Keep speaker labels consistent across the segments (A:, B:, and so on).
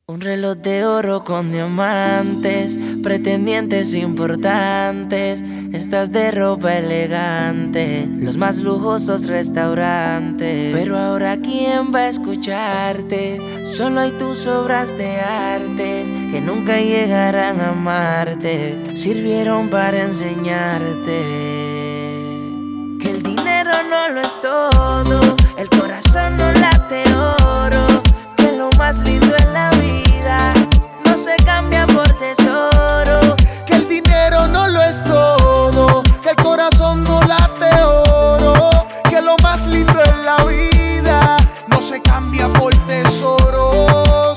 A: Un reloj de oro con diamantes, pretendientes importantes, estás de ropa elegante, los más lujosos restaurantes. Pero ahora ¿quién va a escucharte? Solo hay tus obras de artes que nunca llegarán a amarte. Sirvieron para enseñarte que el dinero no lo es todo, el corazón no late oro, que lo más lindo en la vida no se cambia por tesoro.
B: Que el dinero no lo es todo, que el corazón no late oro, que lo más lindo en la vida no se cambia por tesoros.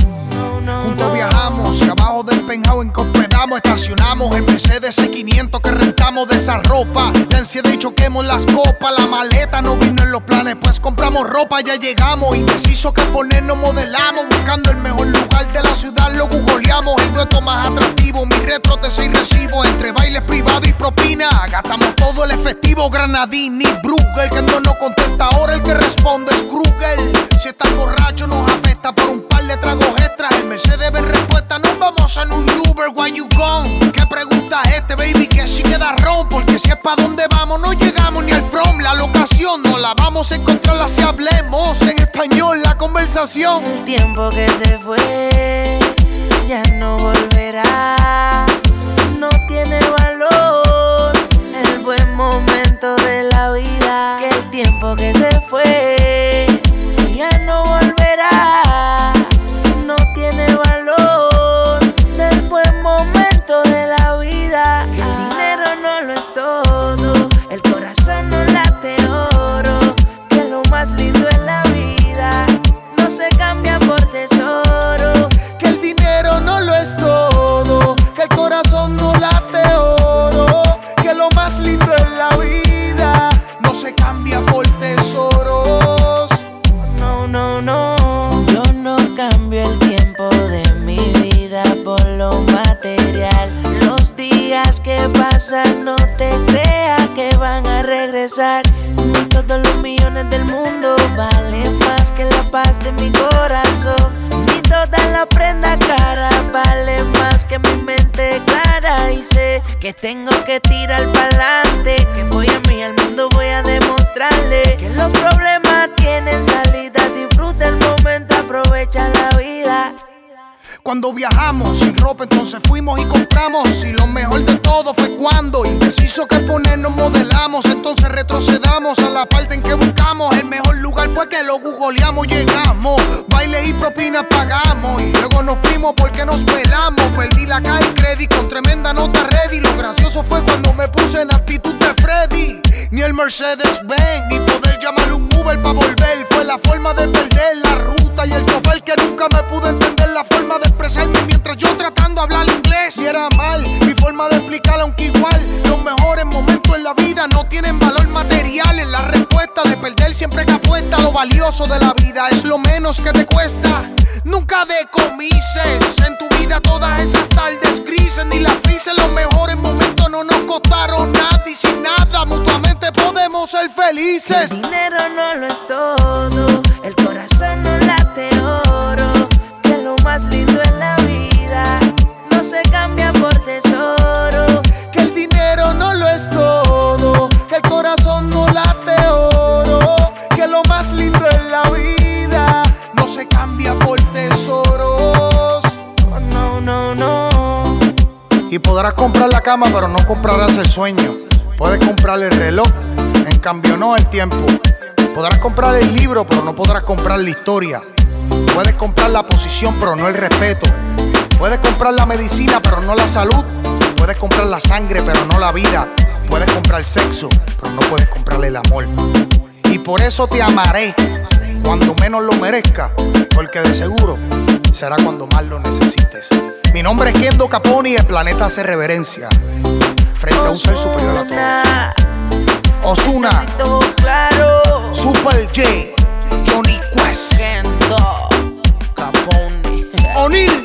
B: Juntos viajamos y abajo del penthouse encompedamos, estacionamos en Mercedes C500 que rentamos de esa ropa. La ansiedad y choquemos las copas, la maleta no vino en los planes, pues compramos ropa, ya llegamos. Indeciso que ponernos modelamos, buscando el mejor lugar de la ciudad, lo googleamos. El dueto más atractivo, mi retro de 6 recibos, entre bailes privados y propina. Gastamos todo el efectivo, Granadini, Bruegel, que no nos contesta ahora, el que responde es Kruger. Si estás borracho nos afecta por un par de tragos extras. El Mercedes ve respuesta, nos vamos en un Uber, why you gone? ¿Qué pregunta es este, baby? Que si queda ron, porque si es pa' donde vamos no llegamos ni al prom. La locación no la vamos a encontrar, si hablemos en español la conversación.
A: El tiempo que se fue ya no volverá, no tiene valor el buen momento de la vida. Que el tiempo que se fue ya no volverá, no tiene valor del buen momento de la vida. Que el dinero no lo es todo, el corazón no late oro, que lo más lindo en la vida no se cambia por tesoro.
B: Que el dinero no lo es todo, que el corazón no late oro, que lo más lindo en la vida no se cambia por tesoros.
A: No, no, no, yo no cambio el tiempo de mi vida por lo material. Los días que pasan no te creas que van a regresar. Ni todos los millones del mundo valen más que la paz de mi corazón. Ni toda la prenda cara vale más que mi mente clara. Y sé que tengo que tirar pa'lante, que voy a mí al mundo, voy a demostrarle que los problemas tienen salida. Disfruta el momento, aprovecha la vida.
B: Cuando viajamos sin ropa entonces fuimos y compramos, y lo mejor de todo fue cuando indeciso que ponernos modelamos, entonces retrocedamos a la parte en que buscamos. El mejor lugar fue que lo googleamos, llegamos, bailes y propinas pagamos, y luego nos fuimos porque nos pelamos. Perdí la calle crédito con tremenda nota ready. Lo gracioso fue cuando me puse en actitud de Freddy. Ni el Mercedes Benz, ni poder llamarle un Uber pa' volver. Fue la forma de perder la ruta y el chofer que nunca me pudo entender la forma de expresarme mientras yo tratando de hablar inglés. Y era mal mi forma de explicar, aunque igual los mejores momentos en la vida no tienen valor material. En la respuesta de perder siempre que apuesta, lo valioso de la vida es lo menos que te cuesta. Nunca decomises en tu vida todas esas tardes grises, ni las frises. Los mejores momentos no nos costaron nada, y sin nada mutuamente podemos ser felices.
A: El dinero no lo es todo, el corazón no late oro, que lo más lindo en la vida no se cambia por tesoro.
B: Que el dinero no lo es todo, que el corazón no late oro, que lo más lindo en la vida no se cambia por tesoros.
A: Oh, no, no, no.
B: Y podrás comprar la cama, pero no comprarás el sueño. Puedes comprar el reloj, en cambio no el tiempo. Podrás comprar el libro, pero no podrás comprar la historia. Puedes comprar la posición, pero no el respeto. Puedes comprar la medicina, pero no la salud. Puedes comprar la sangre, pero no la vida. Puedes comprar sexo, pero no puedes comprarle el amor. Y por eso te amaré cuando menos lo merezca, porque de seguro será cuando más lo necesites. Mi nombre es Kendo Capone y el planeta hace reverencia frente a un ser superior a todos. Ozuna,
A: claro.
B: Super J, Johnny Quest,
A: Kendo Capone,
B: O'Neal.